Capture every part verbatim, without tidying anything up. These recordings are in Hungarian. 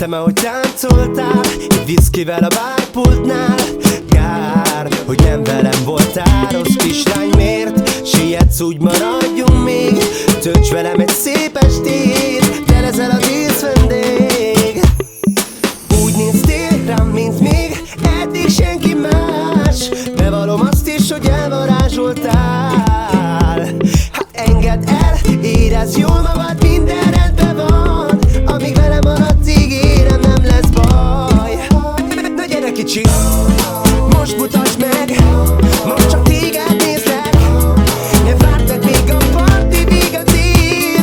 Szerettem, ahogy táncoltál egy viszkivel a bárpultnál. Kár, hogy nem velem voltál, rossz kislány, miért sietsz, úgy maradjunk még. Tölts velem egy szép estét, te leszel a díszvendég. Úgy néztél rám, mint még eddig senki más. Bevallom azt is, hogy elvarázsoltál. Hát engedd el, érezd jól magad, minden rendben van. Amíg velem maradsz, ígérem, nem lesz baj. Na gyere kicsi, most mutasd meg, most csak téged nézlek. Ne várd meg, még a parti véget ér.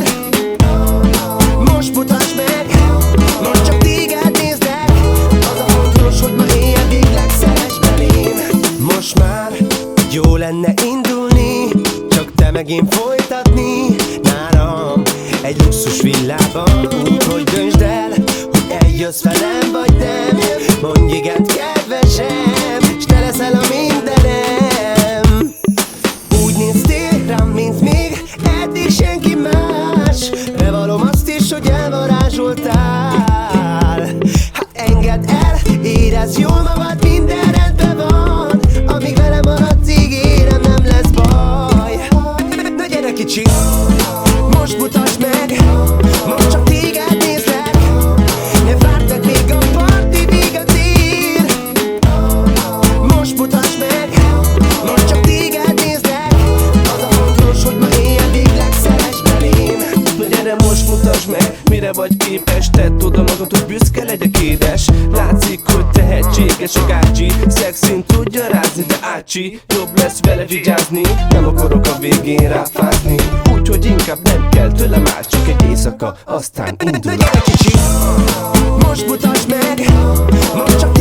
Most mutasd meg, most csak téged nézlek. Az a fontos, hogy ma éjjel végleg szeress belém. Most már jó lenne indulni, csak te meg én folytatni nálam egy luxus villában. Úgy, hogy döntsd el, hogy eljössz velem vagy nem. Mondj igent, kedvesem, s te leszel a mindenem. Úgy néztél rám, mint még eddig senki más. Bevallom azt is, hogy elvarázsoltál. Hát engedd el, érezd jól magad, minden rendben van. Amíg velem maradsz, ígérem, nem lesz baj. Na gyere kicsi, most mutasd meg, most csak téged nézlek. Ne várd meg, még a parti véget ér. Most mutasd meg, most csak téged nézlek. Az a fontos, hogy ma éjjel végleg szeress belém. Na gyere, most mutasd meg, mire vagy képes. Tedd oda magad, hogy büszke legyek, édes. Látszik, hogy tehetséges a gácsi, szexin tudja rázni, de ácsi. Jobb lesz vele vigyázni, nem akarok a végén ráfázni. Úgyhogy inkább nem kell tőle más, csak egy éjszaka, aztán indul. Na gyere kicsi, most mutasd meg, most csak